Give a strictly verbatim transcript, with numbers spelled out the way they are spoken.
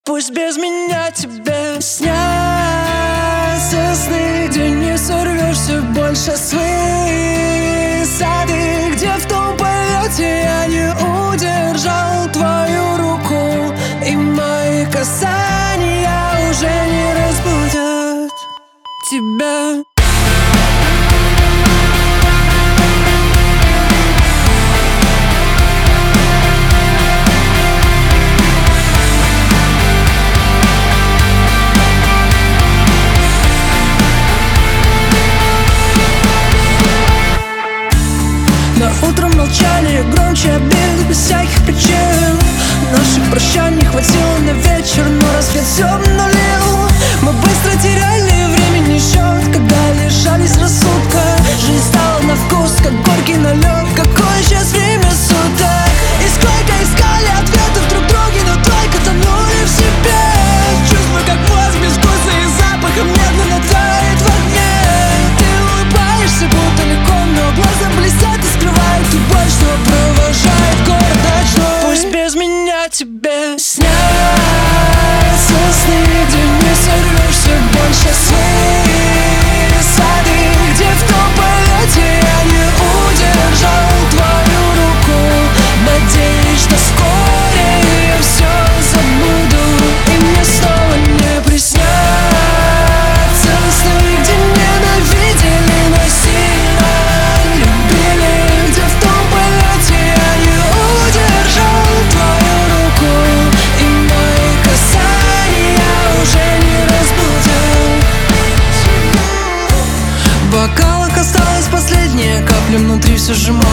Пусть без меня тебе снятся сны, где не сорвешься больше с высоты, где в том полете я не удержал твою руку, и мои касания уже не разбудят тебя. Но утром молчали громче обид, без всяких причин. Наших прощаний хватило на вечер, но рассвет все обнулил. Мы быстро теряли времени счет, когда лишались рассудка. Жизнь стала на вкус, как горький налет. Какое сейчас время суток? И сколько искали ответов друг друге, но только тонули в себе. Чувствую, как воздух без вкуса и запаха медленно тает в огне. Ты улыбаешься, будто легко, но глаза блестят и скрывают ту боль, что провожает город ночной. Пусть без меня тебе снятся сны, где не сорвешься больше с высоты, где в том полете я не удержал твою руку. Надеюсь, что вскоре я все забуду, и мне снова не приснятся сны, где ненавидели, но сильно любили, где в том полете я не удержал твою руку, и мои касания уже не разбудят. В бокалах осталась последняя капля, внутри все сжимается.